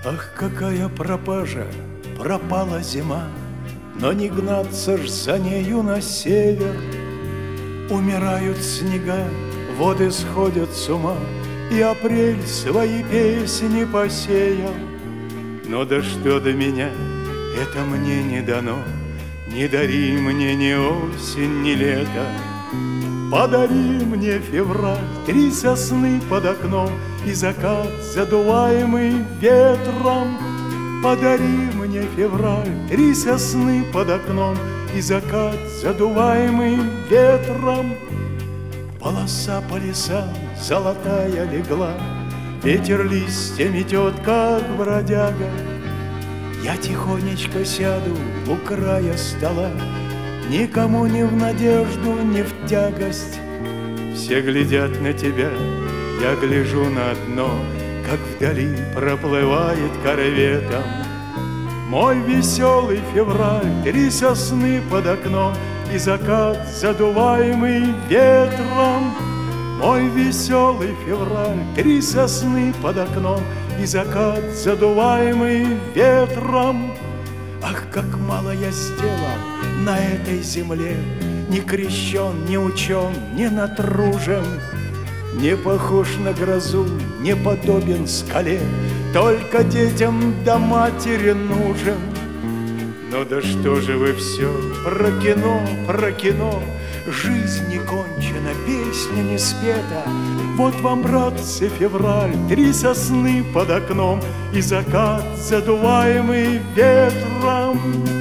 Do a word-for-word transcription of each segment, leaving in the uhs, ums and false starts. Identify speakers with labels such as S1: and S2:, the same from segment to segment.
S1: Ах, какая пропажа, пропала зима, но не гнаться ж за нею на север. Умирают снега, воды сходят с ума, и апрель свои песни посеял. Но да что до меня, это мне не дано, не дари мне ни осень, ни лето. Подари мне февраль, три сосны под окном и закат, задуваемый ветром. Подари мне февраль, три сосны под окном и закат, задуваемый ветром. Полоса по лесам золотая легла, ветер листья метет, как бродяга. Я тихонечко сяду у края стола, никому не в надежду, не в тягость. Все глядят на тебя, я гляжу на дно, как вдали проплывает корветом. Мой веселый февраль, три сосны под окном и закат, задуваемый ветром. Мой веселый февраль, три сосны под окном и закат, задуваемый ветром. Ах, как мало я сделал на этой земле, не крещен, не учен, не натружен, не похож на грозу, не подобен скале, только детям да матери нужен. Ну да что же вы все про кино, про кино? Жизнь не кончена, песня не спета. Вот вам, братцы, февраль, три сосны под окном и закат, задуваемый ветром.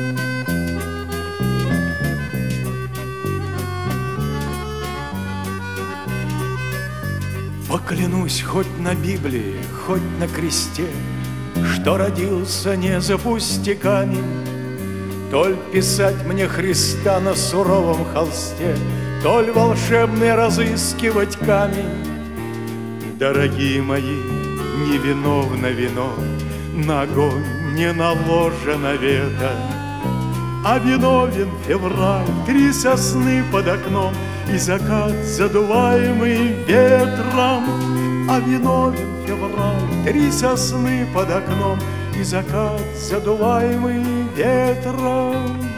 S1: Поклянусь хоть на Библии, хоть на кресте, что родился не за пустяками. Толь писать мне Христа на суровом холсте, толь волшебный разыскивать камень. Дорогие мои, невиновно вино, на огонь не наложено вето. А виновен февраль, три сосны под окном и закат, задуваемый ветром. А виновен февраль, три сосны под окном и закат, задуваемый ветром.